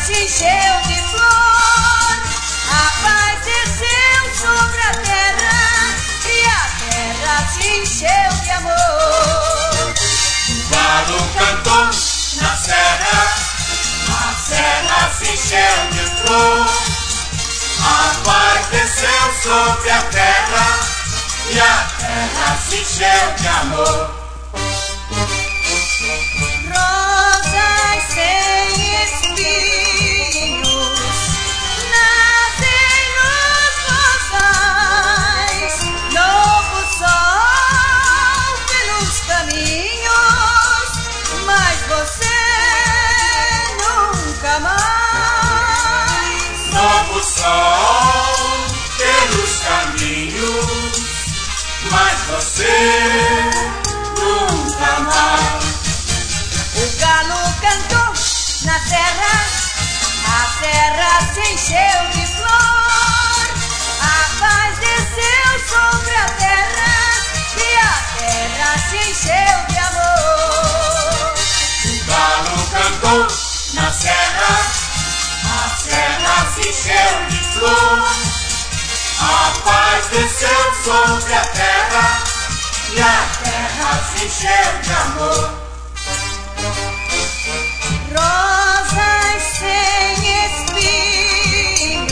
se encheu de flor, a paz desceu sobre a terra e a terra se encheu de amor. O galo cantou na serra, a serra se encheu de flor, a paz desceu sobre a terra e a terra se encheu de amor. Rosas sem espinhos nascem nos rosais, novo sol pelos caminhos, mas você nunca mais. Novo sol pelos caminhos, mas você nunca mais. O galo cantou na serra, a serra se encheu de flor, a paz desceu sobre a terra e a terra se encheu de amor. O galo cantou na serra, a serra se encheu de flor, a paz desceu sobre a terra e a terra se encheu de amor. Rosas sem espinhos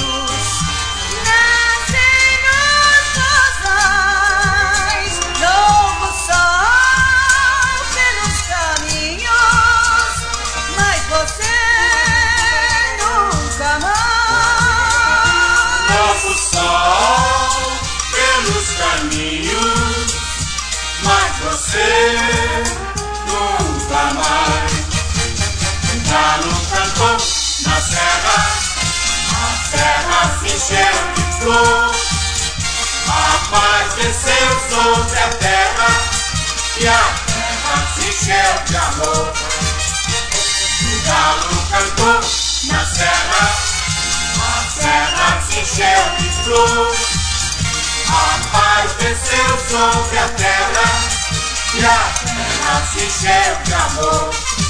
nascem nos rosais, novo sol pelos caminhos, mas você nunca mais. Novo sol pelos caminhos, mas você nunca mais. O galo cantou na serra, a serra se encheu de flor, a paz desceu sobre a terra e a terra se encheu de amor. O galo cantou na serra, a serra se encheu de flor, a paz desceu sobre a terra e a terra se encheu de amor.